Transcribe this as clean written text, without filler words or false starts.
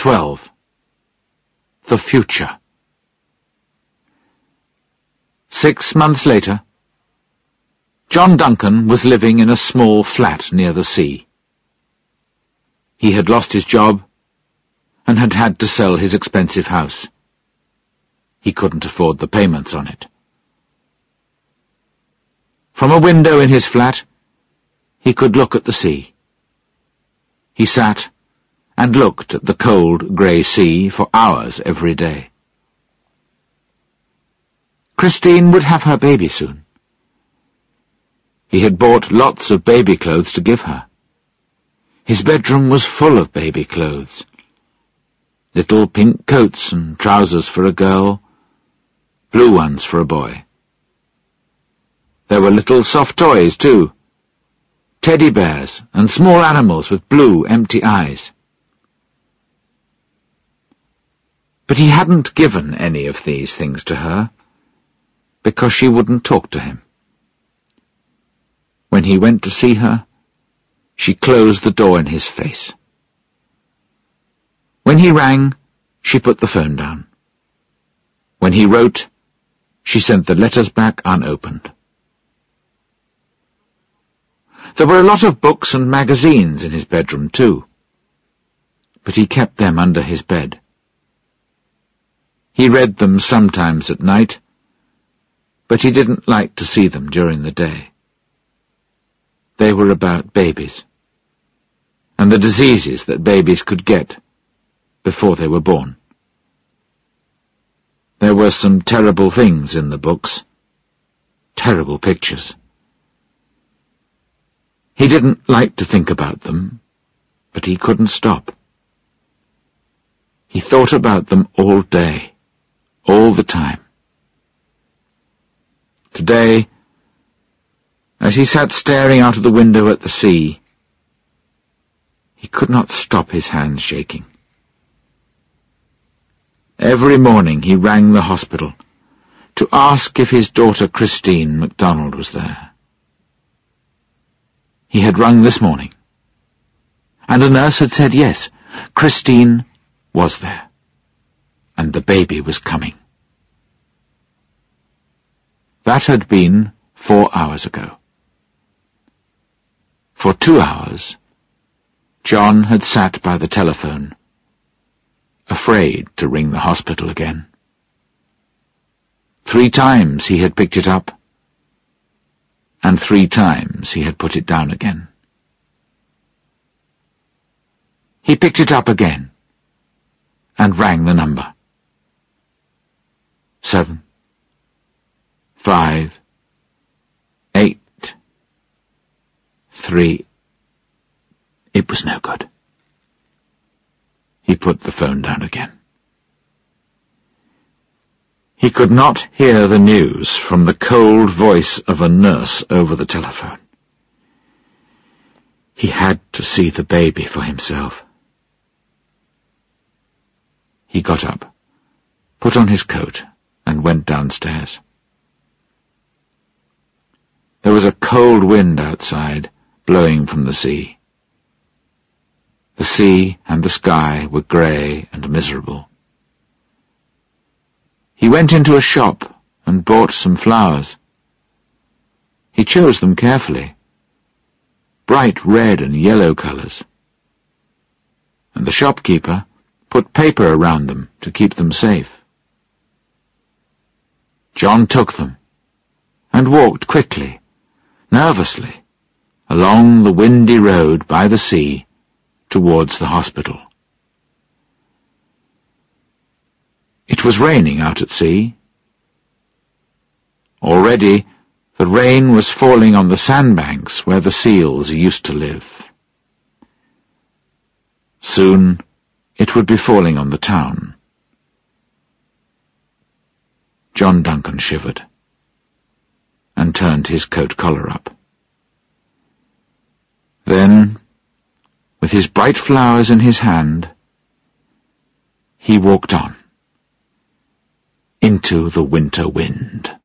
12. The future. 6 months later, John Duncan was living in a small flat near the sea. He had lost his job and had had to sell his expensive house. He couldn't afford the payments on it. From a window in his flat, he could look at the sea. He sat and looked at the cold, grey sea for hours every day. Christine would have her baby soon. He had bought lots of baby clothes to give her. His bedroom was full of baby clothes. Little pink coats and trousers for a girl, blue ones for a boy. There were little soft toys, too. Teddy bears and small animals with blue, empty eyes. But he hadn't given any of these things to her, because she wouldn't talk to him. When he went to see her, she closed the door in his face. When he rang, she put the phone down. When he wrote, she sent the letters back unopened. There were a lot of books and magazines in his bedroom, too, but he kept them under his bed. He read them sometimes at night, but he didn't like to see them during the day. They were about babies, and the diseases that babies could get before they were born. There were some terrible things in the books, terrible pictures. He didn't like to think about them, but he couldn't stop. He thought about them all day, all the time. Today, as he sat staring out of the window at the sea, he could not stop his hands shaking. Every morning he rang the hospital to ask if his daughter Christine MacDonald was there. He had rung this morning, and a nurse had said yes, Christine was there, and the baby was coming. That had been 4 hours ago. For 2 hours, John had sat by the telephone, afraid to ring the hospital again. 3 times he had picked it up, and 3 times he had put it down again. He picked it up again, and rang the number. 7, 5, 8, 3. It was no good. He put the phone down again. He could not hear the news from the cold voice of a nurse over the telephone. He had to see the baby for himself. He got up, put on his coat, and went downstairs. There was a cold wind outside, blowing from the sea. The sea and the sky were grey and miserable. He went into a shop and bought some flowers. He chose them carefully, bright red and yellow colours, and the shopkeeper put paper around them to keep them safe. John took them and walked quickly, nervously, along the windy road by the sea towards the hospital. It was raining out at sea. Already the rain was falling on the sandbanks where the seals used to live. Soon it would be falling on the town. John Duncan shivered and turned his coat collar up. Then, with his bright flowers in his hand, he walked on into the winter wind.